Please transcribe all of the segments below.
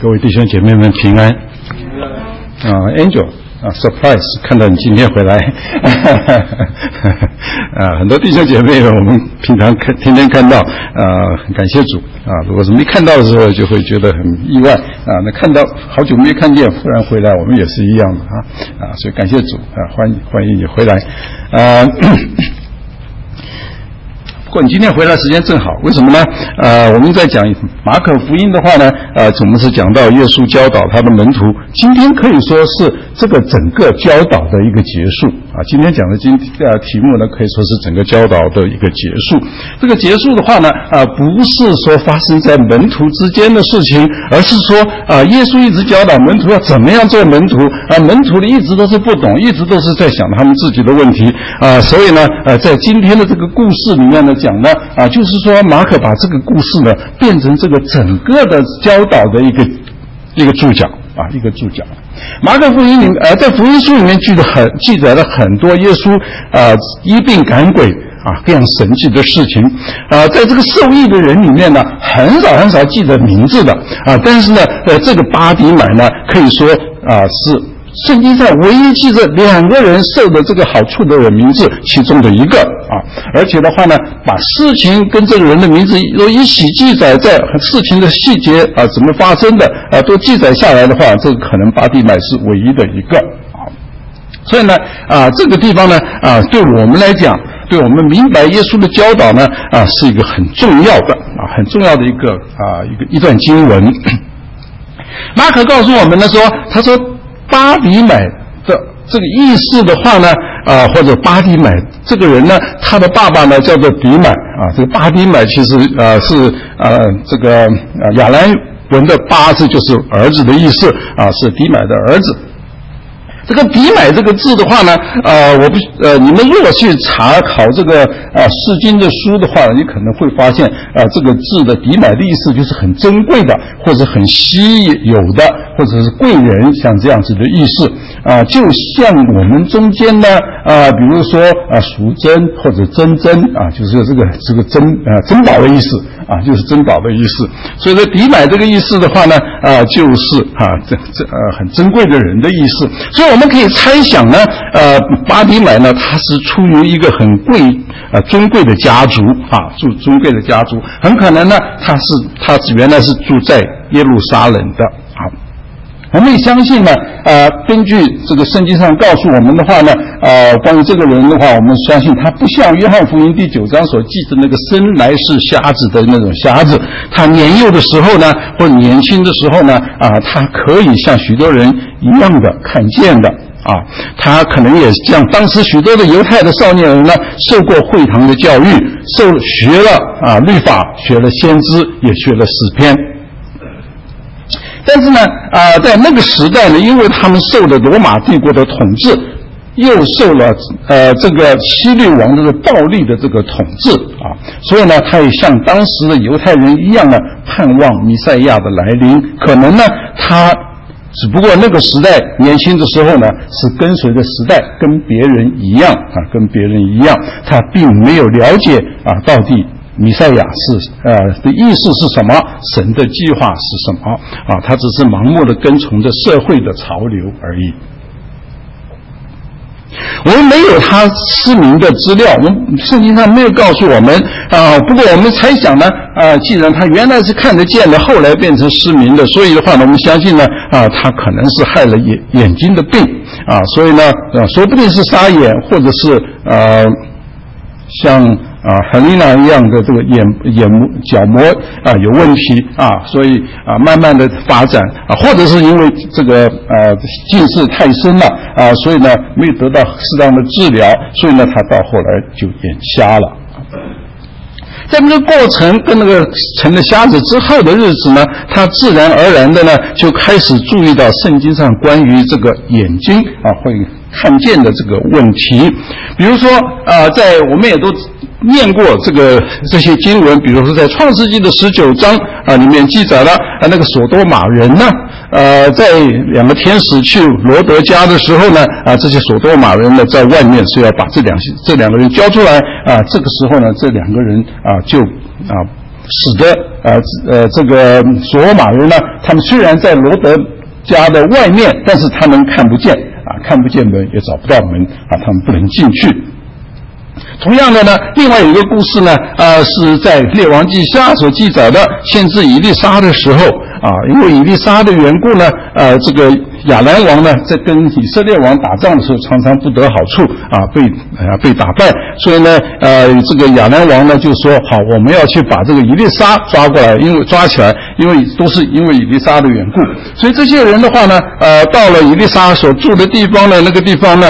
各位弟兄姐妹们平安。Angel surprise 看到你今天回来很多弟兄姐妹我们平常天天看到感谢主如果是没看到的时候就会觉得很意外那看到好久没看见忽然回来，我们也是一样的所以感谢主欢迎你回来不过你今天回来时间正好，为什么呢？我们在讲马可福音的话呢，我们是讲到耶稣教导他的门徒，今天可以说是这个整个教导的一个结束今天讲的题目呢，可以说是整个教导的一个结束。这个结束的话呢，不是说发生在门徒之间的事情，而是说耶稣一直教导门徒要怎么样做门徒门徒一直都是不懂，一直都是在想他们自己的问题所以呢，在今天的这个故事里面呢讲呢就是说马可把这个故事呢变成这个整个的教导的一个注脚一个注脚。马可福音里在福音书里面记载了很多耶稣医病赶鬼各样神迹的事情在这个受益的人里面呢，很少记得名字的但是呢这个巴底买呢可以说是圣经上唯一记着2个人受的这个好处的人名字其中的一个而且的话呢，把事情跟这个人的名字都一起记载在事情的细节怎么发生的都记载下来的话，这个可能巴底买是唯一的一个所以呢这个地方呢对我们来讲，对我们明白耶稣的教导呢是一个很重要的很重要的一段经文。马可告诉我们的说，他说巴底买的这个意思的话呢或者巴底买这个人呢，他的爸爸呢叫做底买这个巴底买其实是这个亚兰文的巴字就是儿子的意思是底买的儿子。这个底买这个字的话呢你们如果去查考这个释经的书的话，你可能会发现这个字的底买的意思就是很珍贵的，或者很稀有的，或者是贵人，像这样子的意思就像我们中间呢比如说赎真或者真就是这个珍宝的意思就是珍宝的意思。所以说底买这个意思的话呢就是很珍贵的人的意思。所以我们可以猜想呢巴底买呢他是出于一个很尊贵的家族尊贵的家族，很可能呢他原来是住在耶路撒冷的我们也相信呢根据这个圣经上告诉我们的话呢关于这个人的话，我们相信他不像约翰福音第9章所记的那个生来是瞎子的那种瞎子，他年幼的时候呢或者年轻的时候呢他可以像许多人一样的看见的他可能也像当时许多的犹太的少年人呢受过会堂的教育，学了律法，学了先知，也学了诗篇。但是呢在那个时代呢，因为他们受了罗马帝国的统治，又受了这个希律王的暴力的这个统治所以呢他也像当时的犹太人一样呢盼望弥赛亚的来临。可能呢他只不过那个时代年轻的时候呢是跟随着时代，跟别人一样他并没有了解到底弥赛亚的意思是什么，神的计划是什么他只是盲目的跟从着社会的潮流而已。我们没有他失明的资料，我们圣经上没有告诉我们不过我们猜想呢既然他原来是看得见的，后来变成失明的，所以的话呢我们相信呢他可能是害了眼睛的病所以呢说不定是沙眼，或者是像Helena 一样的这个角膜有问题所以慢慢的发展或者是因为这个近视太深了所以呢没有得到适当的治疗，所以呢他到后来就眼瞎了。在这个过程跟那个成了瞎子之后的日子呢，他自然而然的呢就开始注意到圣经上关于这个眼睛会看见的这个问题。比如说在我们也都念过这些经文，比如说在创世纪的19章里面记载了那个索多玛人呢在2个天使去罗德家的时候呢这些索多玛人呢在外面是要把这两个人交出来这个时候呢这2个人就使得这个所罗马人呢，他们虽然在罗德家的外面，但是他们看不见看不见门，也找不到门他们不能进去。同样的呢，另外有一个故事呢，是在列王记下所记载的，先知以利沙的时候因为以利沙的缘故呢，这个亚兰王呢，在跟以色列王打仗的时候，常常不得好处被打败，所以呢，这个亚兰王呢就说，好，我们要去把这个以利沙抓过来，抓起来，因为都是因为以利沙的缘故，所以这些人的话呢，到了以利沙所住的地方呢，那个地方呢，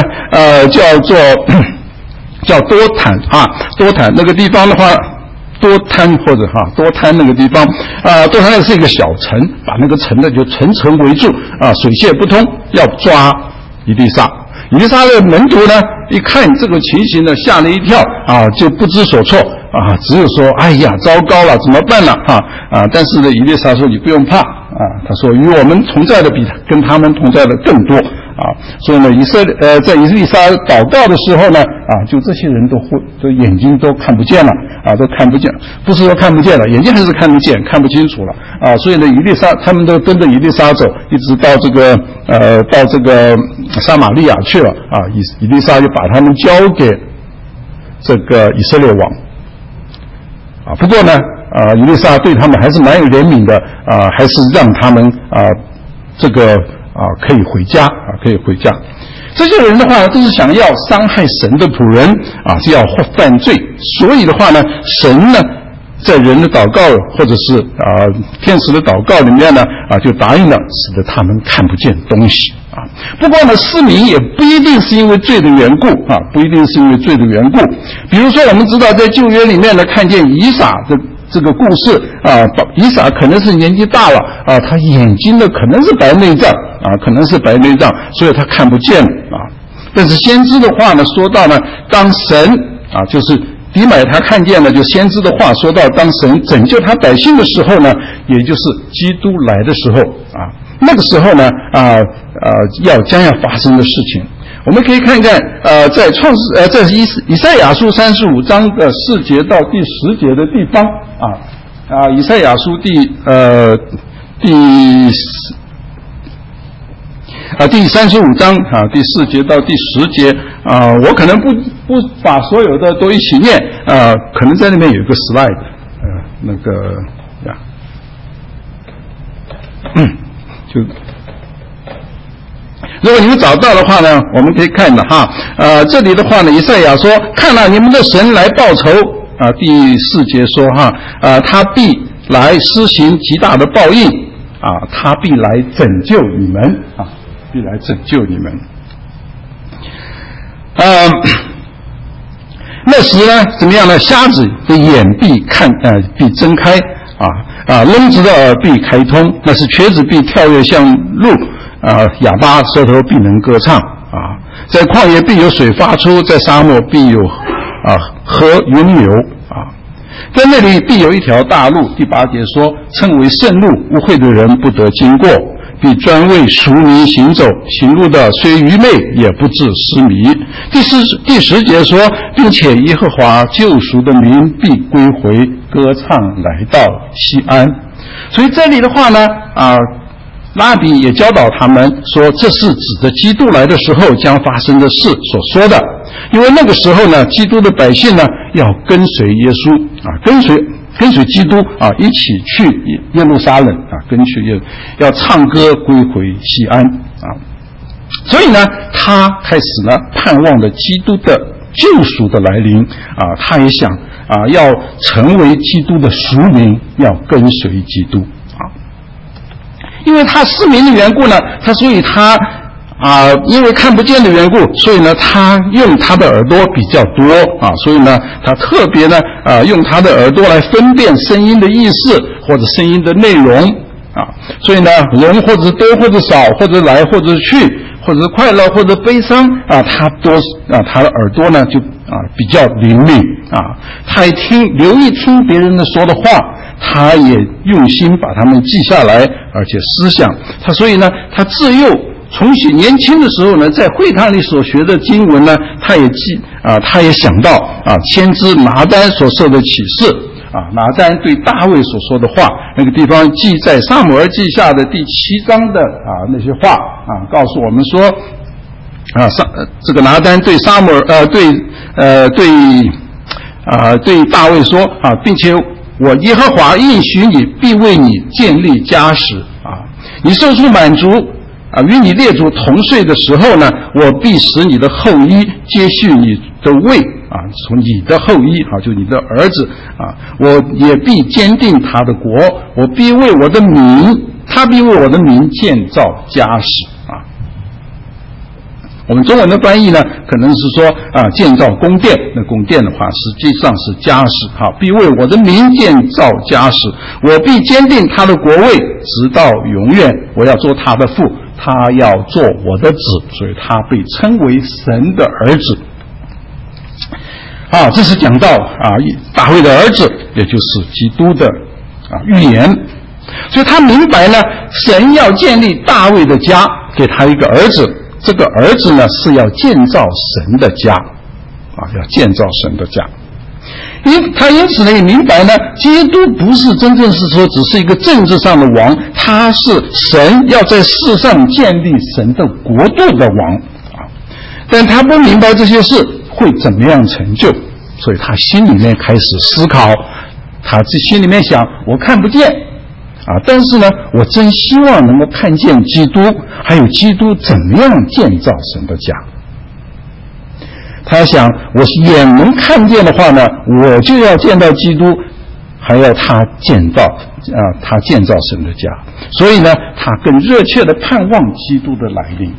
叫多坦多坦那个地方的话，多滩或者多滩那个地方多滩是一个小城，把那个城呢就层层围住水泄不通，要抓以利沙。以利沙的门徒呢，一看这个情形呢，吓了一跳就不知所措只有说，哎呀，糟糕了，怎么办呢但是呢，以利沙说，你不用怕他说，与我们同在的比跟他们同在的更多所以呢，在以利沙祷告的时候呢就这些人都眼睛都看不见了都看不见，不是说看不见了，眼睛还是看得见，看不清楚了所以呢，以利沙他们都跟着以利沙走，一直到这个撒玛利亚去了以利沙就把他们交给这个以色列王不过呢以利沙对他们还是蛮有怜悯的还是让他们这个可以回家可以回家。这些人的话都是想要伤害神的仆人是要犯罪，所以的话呢，神呢在人的祷告或者是天使的祷告里面呢就答应了，使得他们看不见东西不过呢，市民也不一定是因为罪的缘故不一定是因为罪的缘故。比如说我们知道在旧约里面呢，看见以撒的这个故事以撒可能是年纪大了他眼睛呢可能是白内障可能是白内障，所以他看不见但是先知的话呢说到呢，当神就是底买他看见了，就先知的话说到，当神拯救他百姓的时候呢，也就是基督来的时候那个时候呢将要发生的事情。我们可以看看在以赛亚书35章的4节到第10节的地方以赛亚书第35章第4节到第10节我可能不把所有的都一起念可能在那边有一个 slide 那个就如果你们找到的话呢，我们可以看的这里的话呢，以赛亚说，看了你们的神来报仇第4节说他必来施行极大的报应他必来拯救你们必来拯救你们那时呢怎么样呢？瞎子的眼必睁开聋子的耳必开通，那是瘸子必跳跃向路哑巴舌头必能歌唱在旷野必有水发出，在沙漠必有河涌流在那里必有一条大路。第8节说，称为圣路，污秽的人不得经过，必专为赎民行走，行路的虽愚昧也不致失迷。第10节说，并且耶和华救赎的民必归回，歌唱来到西安。所以这里的话呢拉比也教导他们说，这是指着基督来的时候将发生的事所说的。因为那个时候呢，基督的百姓呢要跟随耶稣跟随基督一起去耶路撒冷要唱歌归回西安所以呢，他开始呢盼望着基督的救赎的来临他也想要成为基督的赎民，要跟随基督因为他失明的缘故呢，所以他因为看不见的缘故，所以呢他用他的耳朵比较多所以呢他特别呢用他的耳朵来分辨声音的意思或者声音的内容所以呢人或者多或者少，或者来或者去，或者快乐或者悲伤他的耳朵呢就比较灵敏他也留意听别人的说的话，他也用心把他们记下来，而且思想所以呢他自幼从年轻的时候呢，在会堂里所学的经文呢，他也想到先知拿单所受的启示拿单对大卫所说的话，那个地方记在撒母耳记下的第7章的那些话告诉我们说这个拿单对撒母耳对大卫说并且我耶和华应许你，必为你建立家室你受出满足与你列祖同睡的时候呢，我必使你的后裔接续你的位从你的后裔就你的儿子我也必坚定他的国，我必为我的名，他必为我的名建造家室我们中文的翻译呢，可能是说建造宫殿，那宫殿的话实际上是家室必为我的名建造家室，我必坚定他的国位直到永远，我要做他的父，他要做我的子，所以他被称为神的儿子这是讲到大卫的儿子，也就是基督的预言。所以他明白呢，神要建立大卫的家，给他一个儿子，这个儿子呢是要建造神的家要建造神的家。他因此呢也明白呢，基督不是真正是说只是一个政治上的王，他是神要在世上建立神的国度的王但他不明白这些事会怎么样成就，所以他心里面开始思考，他心里面想，我看不见但是呢我真希望能够看见基督，还有基督怎么样建造神的家。他想，我眼能看见的话呢，我就要见到基督，还要他建造神的家。所以呢他更热切地盼望基督的来临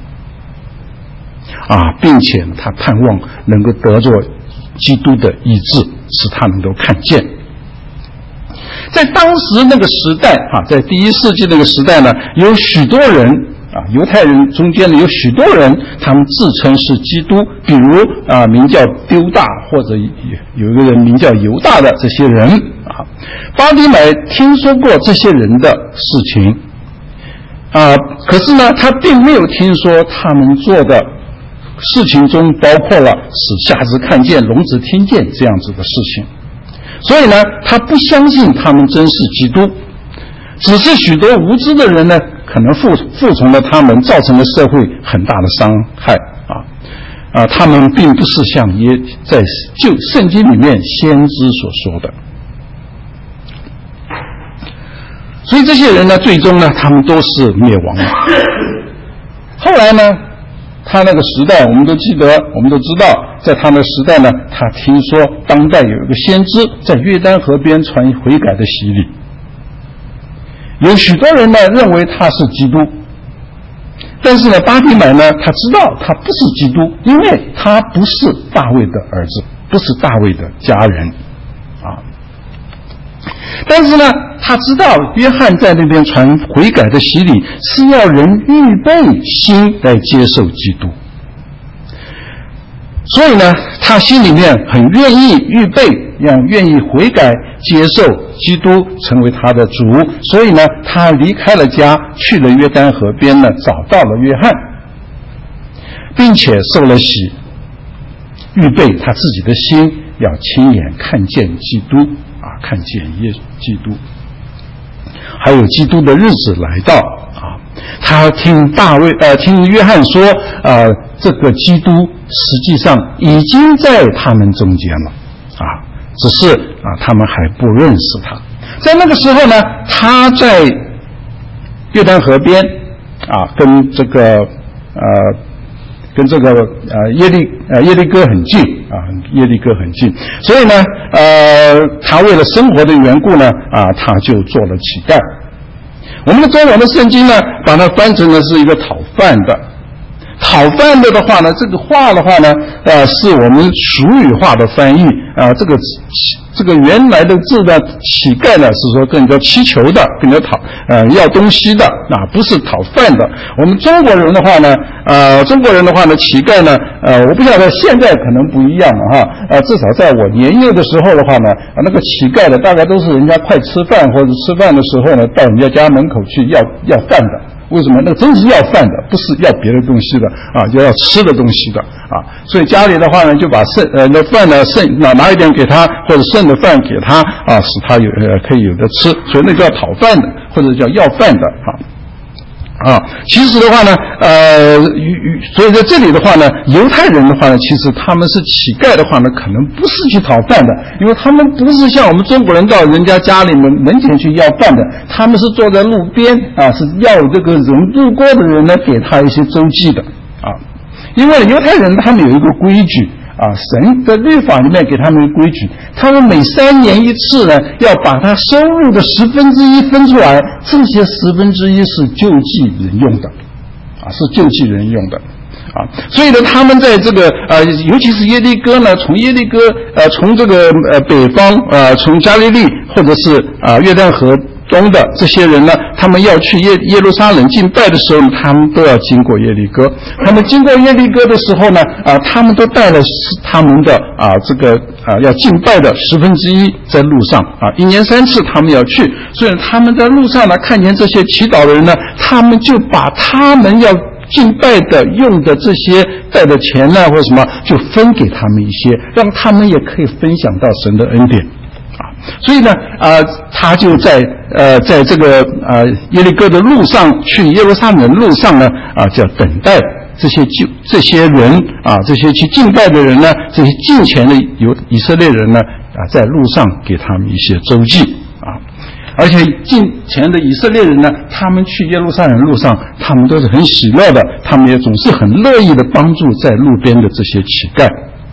并且他盼望能够得着基督的医治，使他能够看见。在当时那个时代在第1世纪那个时代呢，有许多人犹太人中间呢有许多人，他们自称是基督，比如名叫丢大，或者有一个人名叫犹大的这些人巴底买听说过这些人的事情可是呢他并没有听说他们做的事情中包括了使瞎子看见、聋子听见这样子的事情，所以呢他不相信他们真是基督，只是许多无知的人呢可能服从了他们，造成了社会很大的伤害他们并不是像在圣经里面先知所说的。所以这些人呢最终呢他们都是灭亡了。后来呢他那个时代我们都知道，在他那时代呢，他听说当代有一个先知在约旦河边传悔改的洗礼，有许多人呢认为他是基督，但是呢巴底买呢他知道他不是基督，因为他不是大卫的儿子，不是大卫的家人但是呢他知道约翰在那边传悔改的洗礼是要人预备心来接受基督，所以呢他心里面很愿意预备，愿意悔改接受基督成为他的主，所以呢他离开了家，去了约旦河边呢，找到了约翰，并且受了洗，预备他自己的心要亲眼看见基督看见基督，还有基督的日子来到他听约翰说这个基督实际上已经在他们中间了只是他们还不认识他。在那个时候呢，他在约旦河边跟这个耶利哥很近所以呢他为了生活的缘故呢他就做了乞丐。我们的中文的圣经呢把它翻成的是一个讨饭的的话呢，这个话的话呢是我们俗语化的翻译这个原来的字呢，乞丐呢是说跟人家祈求的，跟人家要东西的不是讨饭的。我们中国人的话呢乞丐呢我不晓得现在可能不一样了至少在我年幼的时候的话呢那个乞丐的大概都是人家快吃饭或者吃饭的时候呢到人家家门口去要饭的为什么？那真是要饭的，不是要别的东西的啊，就要吃的东西的啊。所以家里的话呢，就把那饭呢拿一点给他，或者剩的饭给他啊，使他可以有的吃。所以那叫讨饭的，或者叫要饭的其实的话呢，所以在这里的话呢，犹太人的话呢，其实他们是乞丐的话呢，可能不是去讨饭的，因为他们不是像我们中国人到人家家里门前去要饭的，他们是坐在路边啊，是要这个人路过的人呢给他一些周济的啊。因为犹太人他们有一个规矩啊，神在律法里面给他们一个规矩，他们每3年一次呢，要把他收入的1/10分出来，这些1/10是救济人用的，是救济人用的，所以呢，他们在这个尤其是耶利哥呢，从耶利哥从这个北方从加利利或者是约旦河东的这些人呢，他们要去耶路撒冷敬拜的时候，他们都要经过耶利哥。他们经过耶利哥的时候呢，他们都带了他们的这个要敬拜的1/10在路上1年3次他们要去，所以他们在路上呢看见这些祈祷的人呢，他们就把他们要敬拜的用的这些带的钱呢或者什么，就分给他们一些，让他们也可以分享到神的恩典。所以呢，他就在这个耶利哥的路上，去耶路撒冷的路上呢，就要等待这些人这些去敬拜的人呢，这些敬虔的以色列人呢，在路上给他们一些周济而且敬虔的以色列人呢，他们去耶路撒冷路上，他们都是很喜乐的，他们也总是很乐意的帮助在路边的这些乞丐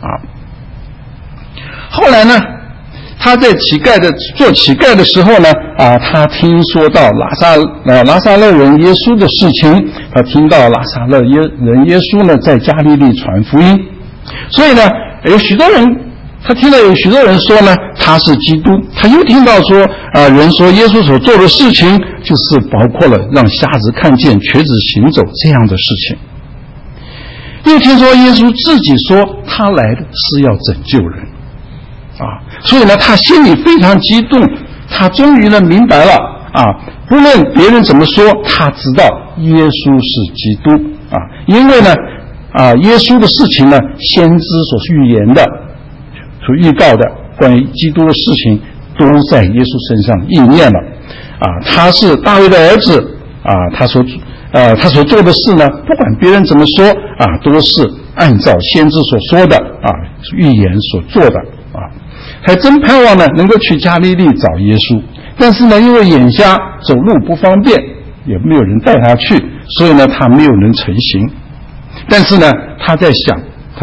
后来呢，他在做乞丐的时候呢，他听说到拉撒勒人耶稣的事情，他听到拉撒勒人耶稣呢在加利利传福音，所以呢，他听到有许多人说呢他是基督，他又听到说人说耶稣所做的事情就是包括了让瞎子看见、瘸子行走这样的事情，又听说耶稣自己说他来的是要拯救人所以呢，他心里非常激动，他终于呢明白了不论别人怎么说，他知道耶稣是基督因为呢耶稣的事情呢，先知所预言的、所预告的关于基督的事情，都在耶稣身上应验了他是大卫的儿子他所做的事呢，不管别人怎么说都是按照先知所说的预言所做的还真盼望呢能够去加利利找耶稣，但是呢因为眼瞎走路不方便，也没有人带他去，所以呢他没有能成行。但是呢他在想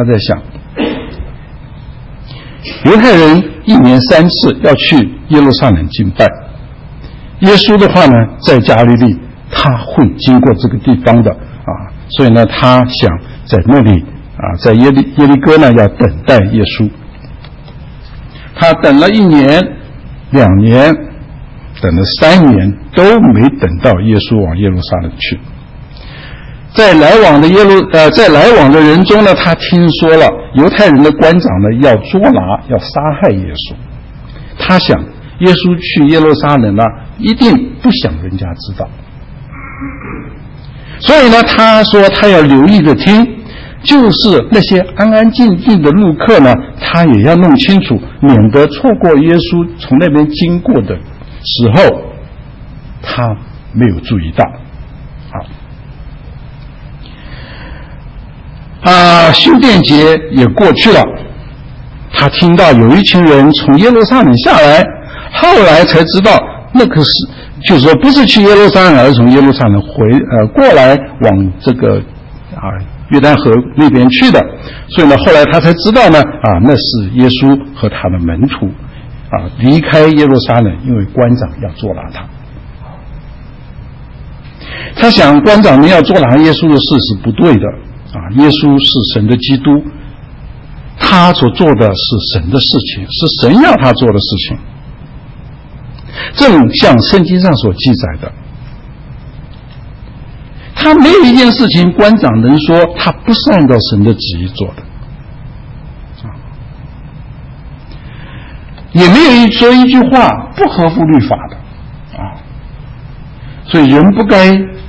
犹太人1年3次要去耶路撒冷敬拜，耶稣的话呢在加利利他会经过这个地方的所以呢他想在那里在耶利哥呢要等待耶稣。他等了1年、2年，等了3年，都没等到耶稣往耶路撒冷去。在来往的人中呢，他听说了犹太人的官长呢要捉拿、要杀害耶稣。他想耶稣去耶路撒冷呢，一定不想人家知道。所以呢，他说他要留意的听，就是那些安安静静的路客呢，他也要弄清楚，免得错过耶稣从那边经过的时候，他没有注意到。修殿节也过去了，他听到有一群人从耶路撒冷下来，后来才知道那个是，就是说不是去耶路撒冷，而是从耶路撒冷过来往这个约旦河那边去的。所以呢，后来他才知道呢那是耶稣和他的门徒离开耶路撒冷，因为官长要捉拿他。他想官长们要捉拿耶稣的事是不对的耶稣是神的基督，他所做的是神的事情，是神要他做的事情，正像圣经上所记载的。他没有一件事情官长能说他不是按照神的旨意做的，也没有说一句话不合乎律法的所以人不该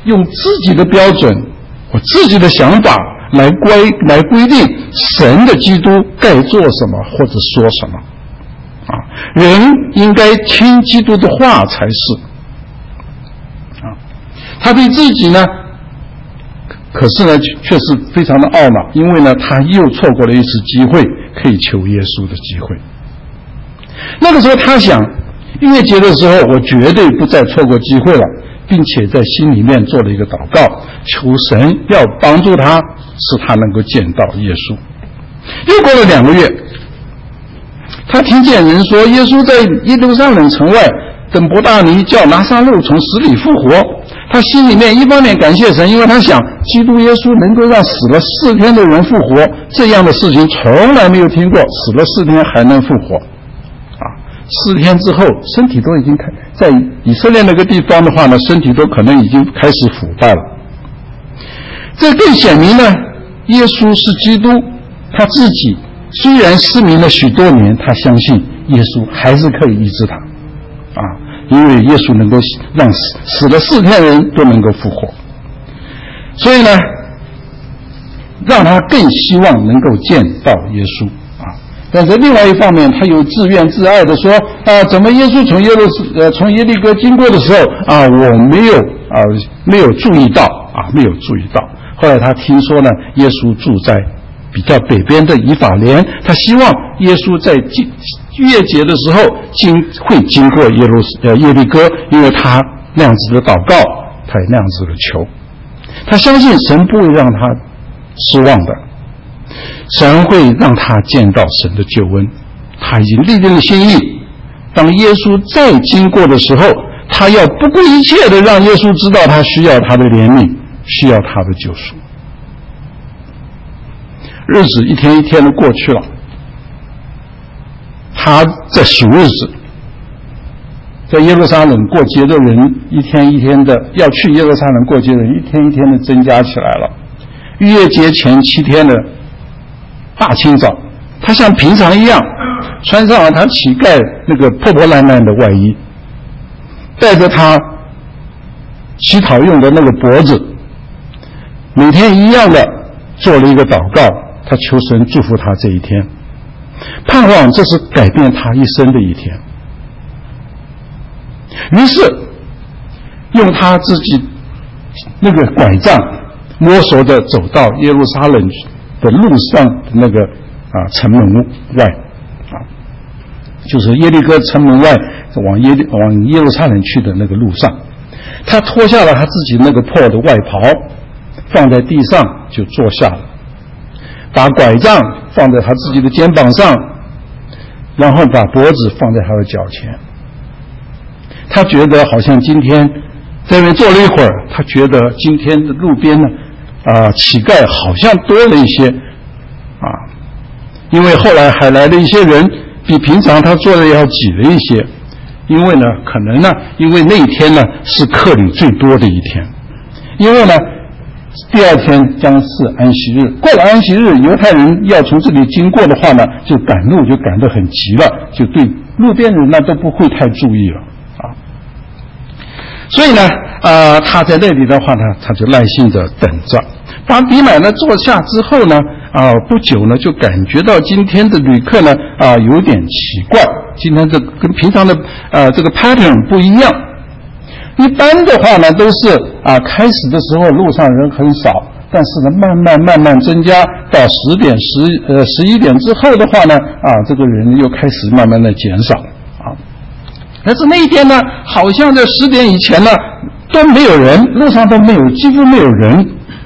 用自己的标准，我自己的想法来规定神的基督该做什么或者说什么啊，人应该听基督的话才是啊。他对自己呢，可是呢却是非常的懊恼，因为呢他又错过了一次机会可以求耶稣的机会。那个时候他想，逾越节的时候我绝对不再错过机会了，并且在心里面做了一个祷告，求神要帮助他，使他能够见到耶稣。又过了2个月，他听见人说耶稣在耶路撒冷城外等伯大尼叫拿撒勒从死里复活。他心里面一方面感谢神，因为他想基督耶稣能够让死了4天的人复活，这样的事情从来没有听过，死了4天还能复活啊！4天之后身体都已经在以色列那个地方的话呢，身体都可能已经开始腐败了。这更显明呢，耶稣是基督，他自己虽然失明了许多年，他相信耶稣还是可以医治他啊，因为耶稣能够让死了4天人都能够复活，所以呢让他更希望能够见到耶稣啊。但是另外一方面，他又自怨自艾的说怎么耶稣从耶利哥经过的时候啊，我没有注意到。后来他听说呢，耶稣住在比较北边的以法莲，他希望耶稣在逾越节的时候会经过耶利哥，因为他那样子的祷告，他也那样子的求，他相信神不会让他失望的，神会让他见到神的救恩。他已经立定了心意，当耶稣再经过的时候，他要不顾一切的让耶稣知道他需要他的怜悯，需要他的救赎。日子一天一天的过去了，他在数日子，在耶路撒冷过节的人一天一天的，要去耶路撒冷过节的人一天一天的增加起来了。逾越节前7天的大清早，他像平常一样穿上了他乞丐那个破破烂烂的外衣，带着他乞讨用的那个脖子，每天一样的做了一个祷告，他求神祝福他这一天，盼望这是改变他一生的一天。于是用他自己那个拐杖摸索着走到耶路撒冷的路上的那个城门外就是耶利哥城门外往耶路撒冷去的那个路上，他脱下了他自己那个破的外袍，放在地上就坐下了，把拐杖放在他自己的肩膀上，然后把脖子放在他的脚前。他觉得好像今天在那边坐了一会儿，他觉得今天的路边呢乞丐好像多了一些因为后来还来了一些人，比平常他坐的要挤了一些，因为呢可能呢因为那一天呢是客旅最多的一天，因为呢第2天将是安息日，过了安息日，犹太人要从这里经过的话呢，就赶路就赶得很急了，就对路边人呢都不会太注意了所以呢他在那里的话呢，他就耐心的等着。巴底买呢坐下之后呢不久呢就感觉到今天的旅客呢有点奇怪，今天这跟平常的这个 pattern 不一样。一般的话呢都是开始的时候路上人很少，但是呢慢慢增加到10点11点之后的话呢这个人又开始慢慢的减少但是那一天呢好像在10点以前呢都没有人，路上都没有，几乎没有人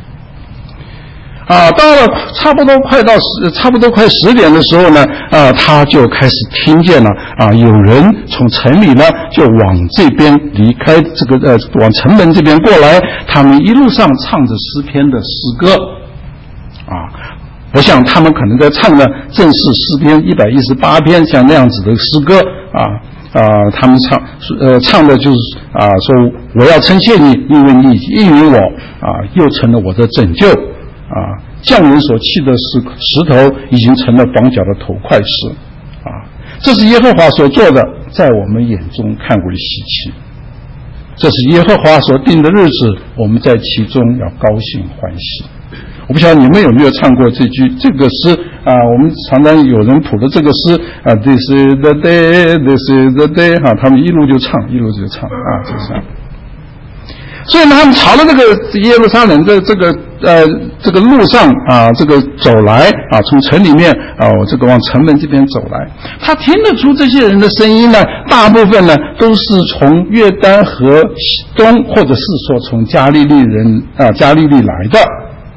到了差不多快10点的时候呢他就开始听见了有人从城里呢就往这边离开这个往城门这边过来，他们一路上唱着诗篇的诗歌我想他们可能在唱的正是诗篇118篇像那样子的诗歌他们唱的就是说我要称谢你，因为你应允我又成了我的拯救匠人所砌的石头已经成了绑脚的头块石这是耶和华所做的，在我们眼中看为稀奇这是耶和华所定的日子，我们在其中要高兴欢喜。我不晓得你们有没有唱过这个诗啊？我们常常有人谱的这个诗啊 ，This is the day, this is the day， 哈，他们一路就唱啊，就是这样。所以呢，他们朝着这个耶路撒冷这个路上啊，这个走来啊，从城里面啊，这个往城门这边走来。他听得出这些人的声音呢，大部分呢都是从约旦河东，或者是说从加利利来的。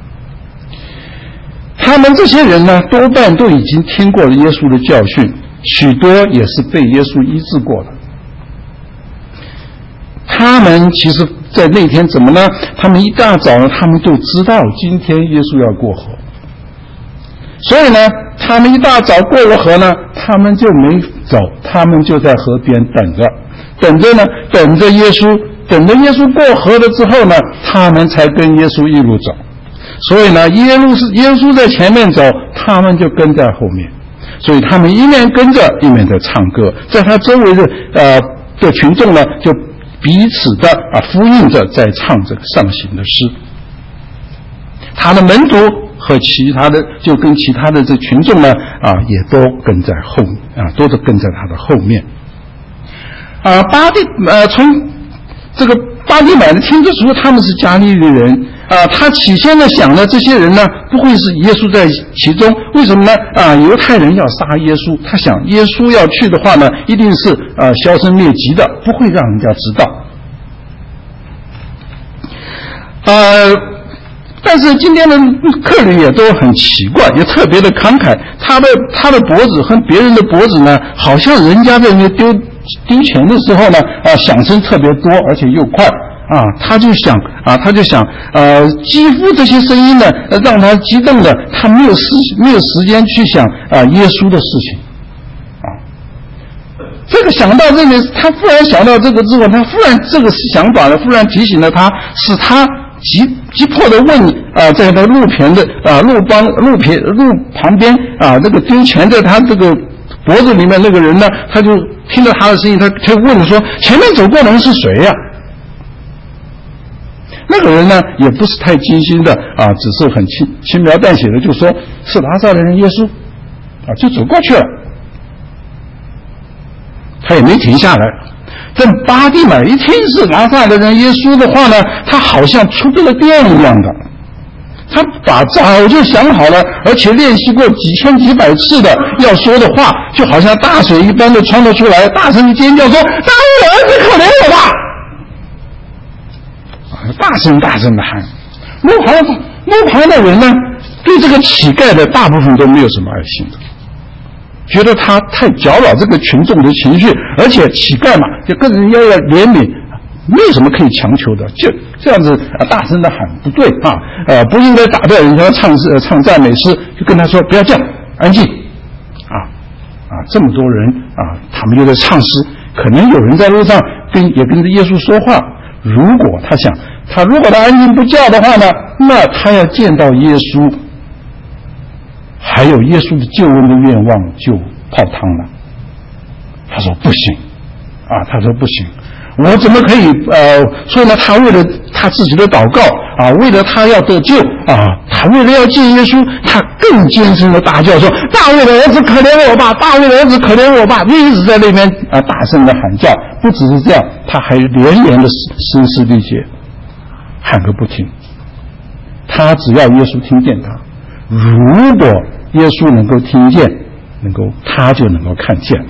他们这些人呢，多半都已经听过了耶稣的教训，许多也是被耶稣医治过的。他们其实在那天怎么呢？他们一大早呢，他们就知道今天耶稣要过河，所以呢，他们一大早过了河呢，他们就没走，他们就在河边等着耶稣过河了之后呢，他们才跟耶稣一路走。所以呢，耶稣在前面走，他们就跟在后面，所以他们一面跟着，一面在唱歌，在他周围的群众呢，就彼此的呼应着，在唱这个上行的诗。他的门徒和其他的这群众呢也都跟在后面都是跟在他的后面。从这个巴底买呢听得出他们是加利利人他起先呢想呢，这些人呢不会是耶稣在其中，为什么呢？犹太人要杀耶稣，他想耶稣要去的话呢，一定是销声灭迹的，不会让人家知道。但是今天的客人也都很奇怪，也特别的慷慨，他的脖子和别人的脖子呢，好像人家在那丢钱的时候呢响声特别多，而且又快。他就想几乎这些声音呢让他激动的，他没有时间去想耶稣的事情这个想到这里，他忽然想到这个之后，他忽然这个想法呢，忽然提醒了他，使他急迫的问在那路边的路旁边这个丢钱在他这个脖子里面那个人呢，他就听到他的声音，他问说前面走过的人是谁呀？那个人呢也不是太精心的只是很轻描淡写的就说是拿撒勒人耶稣就走过去了，他也没停下来。但巴底买一听是拿撒勒人耶稣的话呢，他好像触了电一样的，他早就想好了，而且练习过几千几百次的要说的话，就好像大水一般的冲了出来，大声尖叫说：“大卫的儿子，可怜我吧！”大声的喊。路旁的人呢，对这个乞丐的大部分都没有什么爱心的，觉得他太搅扰这个群众的情绪，而且乞丐嘛，就跟人家要怜悯，没有什么可以强求的，就这样子大声的喊不对不应该打断人家唱赞美诗，就跟他说不要这样，安静这么多人他们又在唱诗，可能有人在路上也跟着耶稣说话。如果他安静不叫的话呢，那他要见到耶稣，还有耶稣的救恩的愿望就泡汤了。他说不行我怎么可以所以呢，他为了他自己的祷告为了他要得救他为了要见耶稣，他更尖声的大叫说：“大卫的儿子，可怜我吧！大卫的儿子，可怜我吧！”一直在那边大声的喊叫。不只是这样，他还连连的声嘶力竭，喊个不停。他只要耶稣听见他，如果耶稣能够听见，他就能够看见了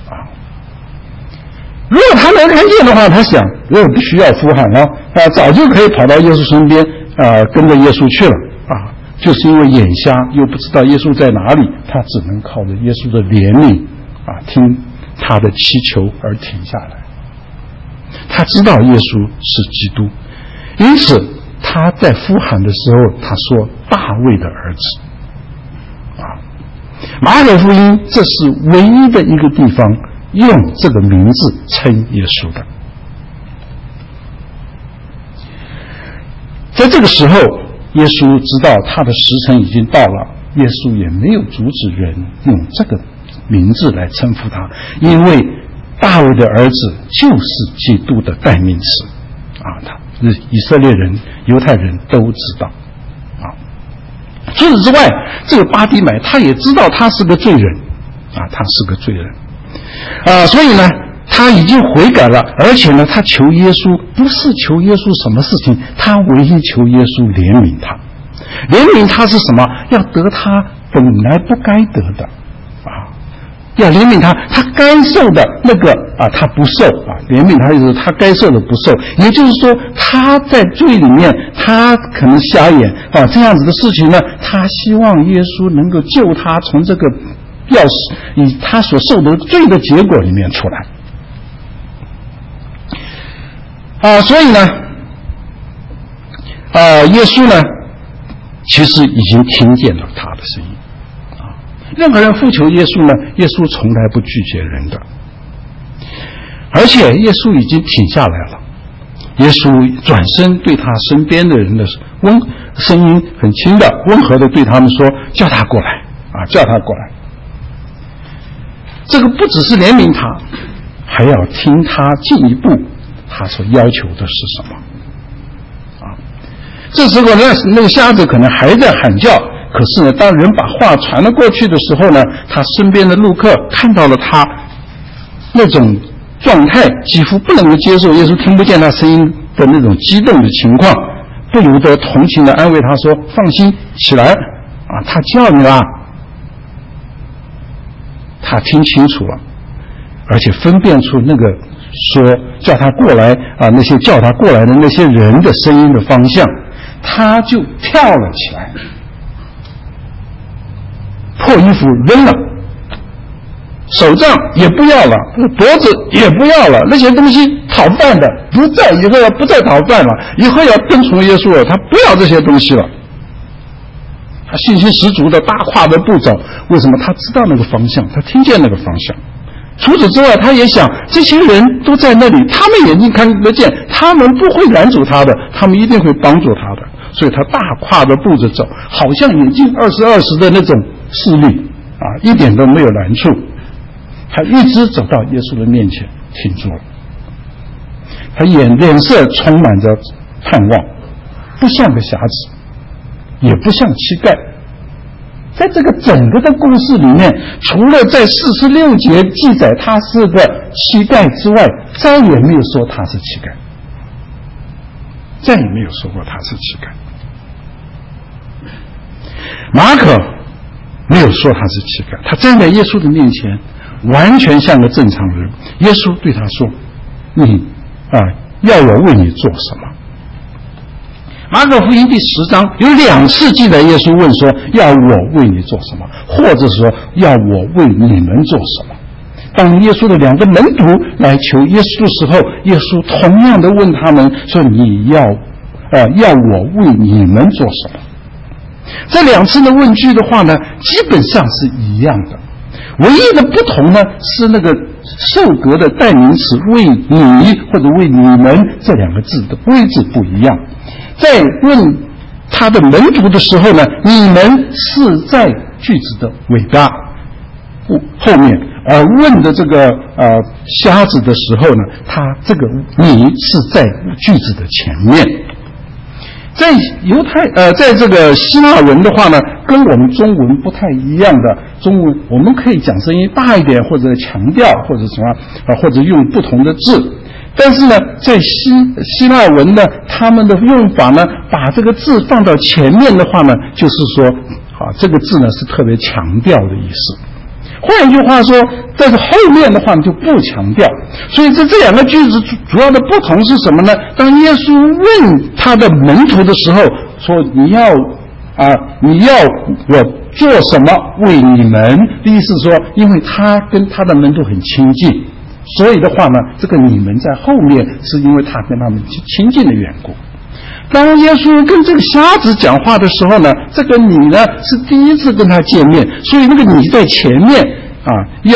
如果他能看见的话，他想我不需要呼喊了早就可以跑到耶稣身边跟着耶稣去了就是因为眼瞎又不知道耶稣在哪里，他只能靠着耶稣的怜悯听他的祈求而停下来。他知道耶稣是基督，因此他在呼喊的时候他说大卫的儿子马可福音这是唯一的一个地方用这个名字称耶稣的。在这个时候耶稣知道他的时辰已经到了，耶稣也没有阻止人用这个名字来称呼他，因为大卫的儿子就是基督的代名词， 以色列人、犹太人都知道啊。除此之外，这个巴底买他也知道他是个罪人啊，他是个罪人啊，所以呢，他已经悔改了，而且呢，他求耶稣不是求耶稣什么事情，他唯一求耶稣怜悯他。怜悯他是什么？要得他本来不该得的啊，要怜悯他，他该受的那个啊，他不受啊。怜悯他就是他该受的不受，也就是说他在罪里面，他可能瞎眼啊，这样子的事情呢，他希望耶稣能够救他从这个以他所受的罪的结果里面出来啊。所以呢，耶稣呢，其实已经听见了他的声音啊。任何人呼求耶稣呢，耶稣从来不拒绝人的，而且耶稣已经停下来了。耶稣转身对他身边的人的声音很轻的、温和的对他们说：“叫他过来啊，叫他过来。”这个不只是怜悯他，还要听他进一步他所要求的是什么啊。这时候呢，那个瞎子可能还在喊叫，可是呢，当人把话传了过去的时候呢，他身边的路客看到了他那种状态，几乎不能够接受耶稣听不见他声音的那种激动的情况，不由得同情地安慰他说：“放心，起来啊，他叫你了。”他听清楚了，而且分辨出那个说叫他过来啊，那些叫他过来的那些人的声音的方向，他就跳了起来，破衣服扔了，手杖也不要了，脖子也不要了，那些东西讨饭的以后要不再讨饭了，以后要跟从耶稣了，他不要这些东西了。他信心十足的大跨的步走，为什么？他知道那个方向，他听见那个方向。除此之外，他也想这些人都在那里，他们眼睛看得见，他们不会拦阻他的，他们一定会帮助他的。所以他大跨的步着走，好像眼睛20的那种视力啊，一点都没有难处。他一直走到耶稣的面前，停住了。他脸色充满着盼望，不像个瞎子，也不像乞丐。在这个整个的故事里面，除了在46节记载他是个乞丐之外，再也没有说他是乞丐，再也没有说过他是乞丐。马可没有说他是乞丐，他站在耶稣的面前完全像个正常人。耶稣对他说：“你要我为你做什么？”马可福音第10章有2次记载耶稣问说：“要我为你做什么？”或者说：“要我为你们做什么？”当耶稣的2个门徒来求耶稣的时候，耶稣同样的问他们说：“你要我为你们做什么？”这2次的问句的话呢，基本上是一样的，唯一的不同呢是那个受格的代名词“为你”或者“为你们”这2个字的位置不一样。在问他的门徒的时候呢，你们是在句子的尾巴后面，而问的这个瞎子的时候呢，他这个你是在句子的前面。在在这个希腊文的话呢，跟我们中文不太一样的。中文我们可以讲声音大一点，或者强调，或者什么或者用不同的字。但是呢，在希腊文呢，他们的用法呢，把这个字放到前面的话呢，就是说这个字呢是特别强调的意思。换一句话说，在这后面的话就不强调。所以这2个句子主要的不同是什么呢？当耶稣问他的门徒的时候，说你要我做什么为你们的意思说，因为他跟他的门徒很亲近，所以的话呢，这个你们在后面是因为他跟他们亲近的缘故。当耶稣跟这个瞎子讲话的时候呢，这个你呢是第一次跟他见面，所以那个你在前面要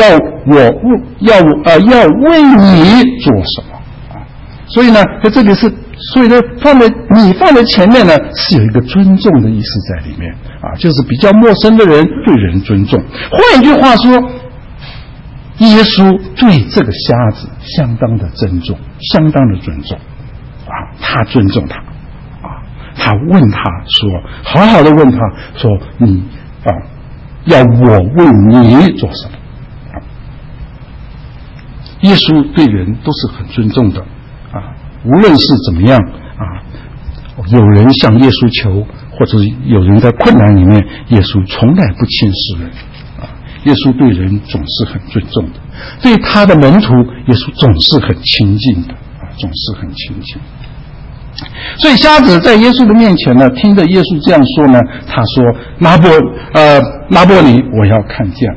为你做什么所以呢，在这里是，所以呢放在前面呢是有一个尊重的意思在里面就是比较陌生的人对人尊重。换一句话说，耶稣对这个瞎子相当的尊重， 他尊重他他问他说，好好的问他说，你要我为你做什么耶稣对人都是很尊重的无论是怎么样有人向耶稣求，或者有人在困难里面，耶稣从来不轻视人耶稣对人总是很尊重的，对他的门徒耶稣总是很亲近的总是很亲近。所以瞎子在耶稣的面前呢，听着耶稣这样说呢，他说拉波尼，我要看见。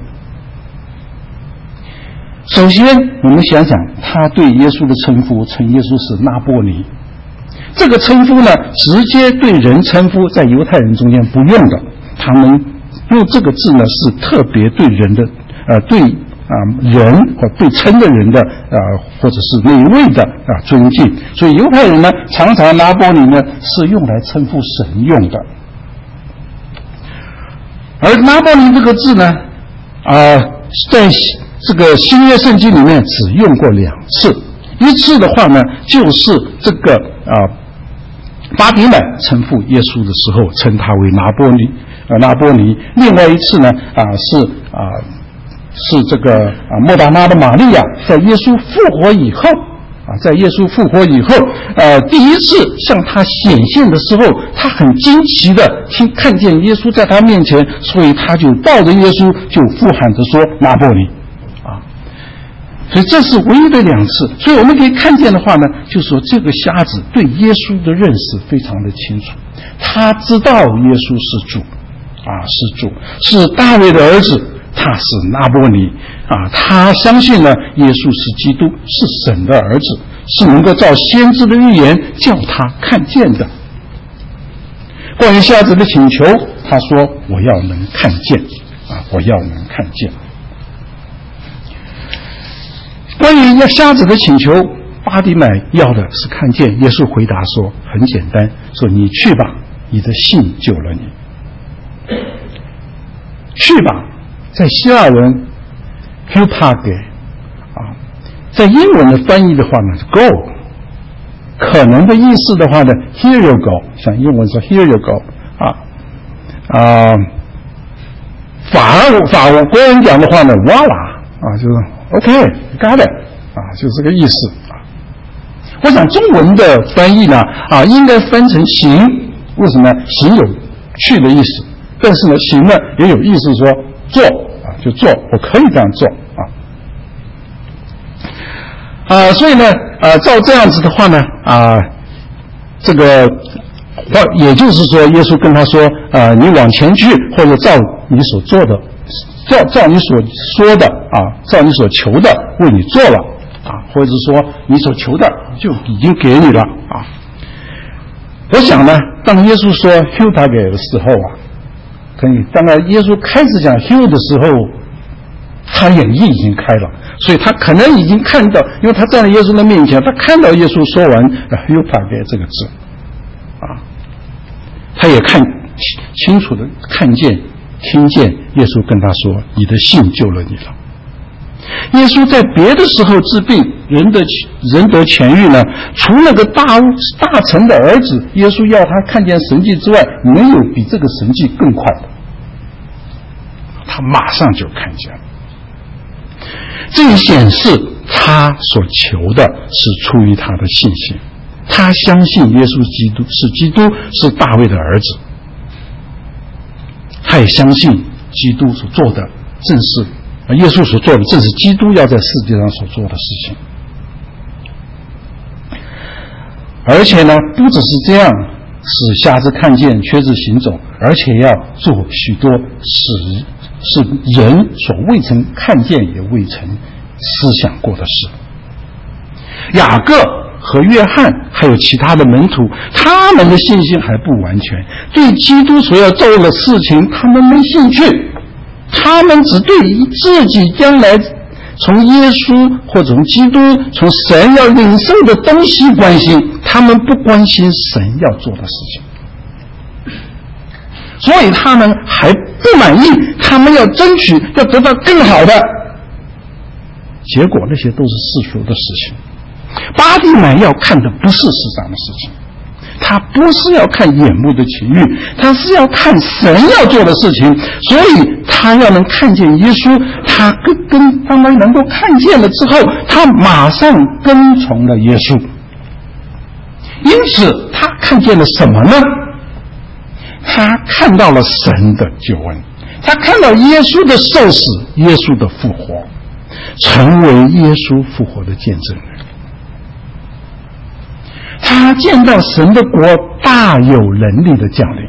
首先我们想想他对耶稣的称呼，称耶稣是拉波尼，这个称呼呢直接对人称呼在犹太人中间不用的，他们用这个字呢是特别对人的对人或对称的人的或者是那一位的尊敬，所以犹太人呢常常拉波尼呢是用来称呼神用的。而拉波尼这个字呢在这个新约圣经里面只用过2次，一次的话呢就是这个巴底买称呼耶稣的时候称他为拉波尼，另外一次呢是这个莫大拉的玛利亚在耶稣复活以后第一次向他显现的时候，他很惊奇的看见耶稣在他面前，所以他就抱着耶稣就呼喊着说拉波尼所以这是唯一的2次。所以我们可以看见的话呢，就是说这个瞎子对耶稣的认识非常的清楚，他知道耶稣是主是主，是大卫的儿子，他是拉波尼他相信呢耶稣是基督，是神的儿子，是能够照先知的预言叫他看见的。关于瞎子的请求，他说我要能看见我要能看见。关于瞎子的请求，巴底买要的是看见，耶稣回答说很简单，说你去吧，你的信救了你。去吧在希腊文 hupage 在英文的翻译的话呢 go， 可能的意思的话呢 here you go， 像英文说 here you go 法国人讲的话呢 voila 就是 OK got it 就这个意思我想中文的翻译呢应该翻成行，为什么行有去的意思，但是呢行呢也有意思说做就做，我可以这样做所以呢照这样子的话呢这个也就是说耶稣跟他说你往前去，或者照你所做的照你所说的照你所求的为你做了或者说你所求的就已经给你了我想呢当耶稣说 hupage 的时候当然耶稣开始讲 heal 的时候，他眼睛已经开了，所以他可能已经看到，因为他站在耶稣的面前，他看到耶稣说完 hupage 这个字他也看清楚的看见听见耶稣跟他说你的信救了你了。耶稣在别的时候治病人得痊愈呢，除了个大臣的儿子耶稣要他看见神迹之外，没有比这个神迹更快的，他马上就看见了。这也显示他所求的是出于他的信心，他相信耶稣基督是大卫的儿子，他也相信基督所做的正是耶稣所做的正是基督要在世界上所做的事情。而且呢不只是这样使瞎子看见瘸子行走，而且要做许多是人所未曾看见也未曾思想过的事。雅各和约翰还有其他的门徒，他们的信心还不完全，对基督所要做的事情他们没兴趣，他们只对自己将来从耶稣或从基督从神要领受的东西关心，他们不关心神要做的事情，所以他们还不满意，他们要争取要得到更好的，结果那些都是世俗的事情。巴底买要看的不是世上的事情， 他不是要看眼目的情欲，他是要看神要做的事情。所以他要能看见耶稣，他当他能够看见了之后，他马上跟从了耶稣。因此他看见了什么呢？他看到了神的救恩，他看到耶稣的受死，耶稣的复活，成为耶稣复活的见证人。他见到神的国大有能力的降临，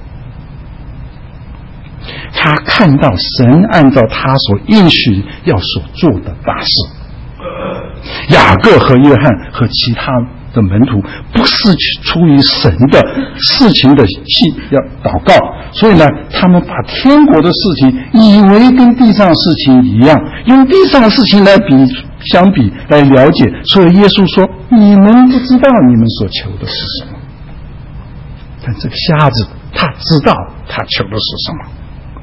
他看到神按照他所应许要所做的大事。雅各和约翰和其他的门徒不是出于神的事情的要祷告，所以呢，他们把天国的事情以为跟地上的事情一样，用地上的事情来相比来了解。所以耶稣说，你们不知道你们所求的是什么。但这个瞎子他知道他求的是什么。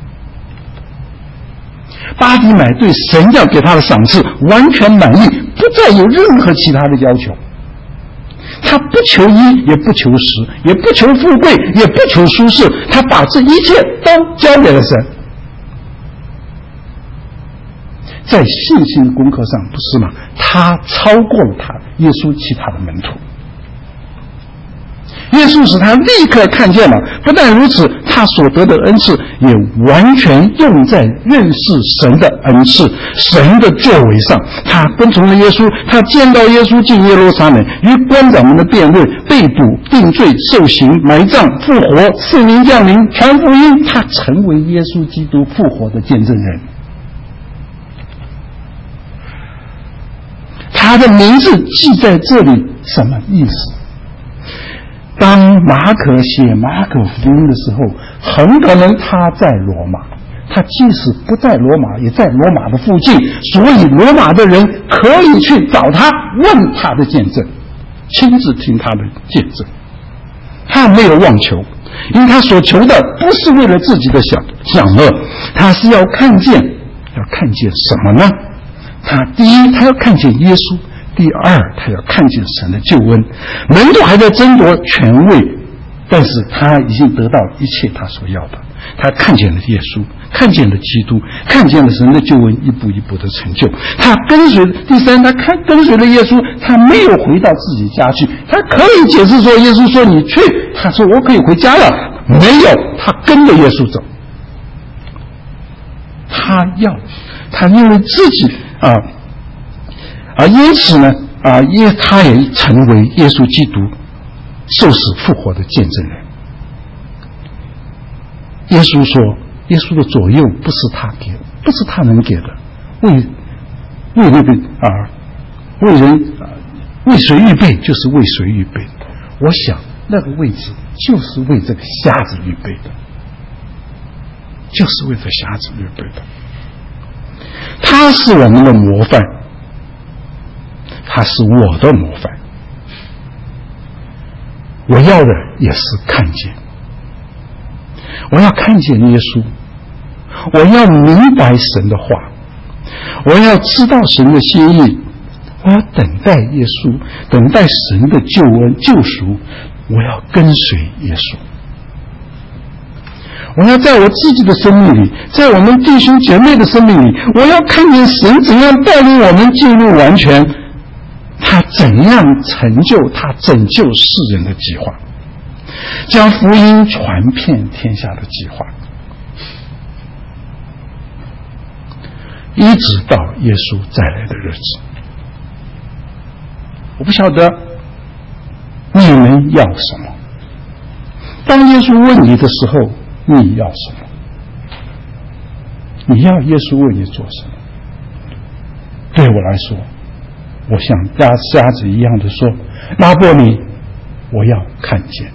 巴底买对神要给他的赏赐完全满意，不再有任何其他的要求。他不求一，也不求十，也不求富贵，也不求舒适，他把这一切都交给了神。在信心的功课上，不是吗？他超过了耶稣其他的门徒。耶稣使他立刻看见了，不但如此，他所得的恩赐也完全用在认识神的恩赐、神的作为上。他跟从了耶稣，他见到耶稣进耶路撒冷，与官长们的辩论，被捕、定罪、受刑、埋葬、复活、圣灵降临、传福音，他成为耶稣基督复活的见证人。他的名字记在这里，什么意思？当马可写马可福音的时候，很可能他在罗马，他即使不在罗马，也在罗马的附近，所以罗马的人可以去找他，问他的见证，亲自听他的见证。他没有妄求，因为他所求的不是为了自己的享乐，他是要看见什么呢？第一，他要看见耶稣；第二，他要看见神的救恩。门徒还在争夺权位，但是他已经得到一切他所要的。他看见了耶稣，看见了基督，看见了神的救恩一步一步的成就。他跟随，第三，他跟随了耶稣，他没有回到自己家去。他可以解释说，耶稣说你去，他说我可以回家了，没有，他跟着耶稣走。他因为自己因此呢他也成为耶稣基督受死复活的见证人。耶稣说，耶稣的左右不是他给的，不是他能给的，为那个为人为谁预备就是为谁预备的。我想那个位置就是为这个瞎子预备的，就是为这瞎子预备的。他是我们的模范，他是我的模范。我要的也是看见，我要看见耶稣，我要明白神的话，我要知道神的心意，我要等待耶稣，等待神的救恩救赎，我要跟随耶稣。我要在我自己的生命里，在我们弟兄姐妹的生命里，我要看见神怎样带领我们进入完全，他怎样成就他拯救世人的计划，将福音传遍天下的计划，一直到耶稣再来的日子。我不晓得你们要什么，当耶稣问你的时候，你要什么？你要耶稣为你做什么？对我来说，我像瞎子一样的说，拉波尼，我要看见。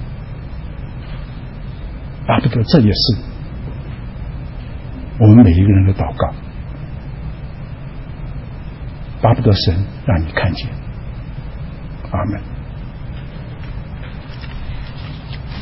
巴不得这也是我们每一个人的祷告，巴不得神让你看见。阿们。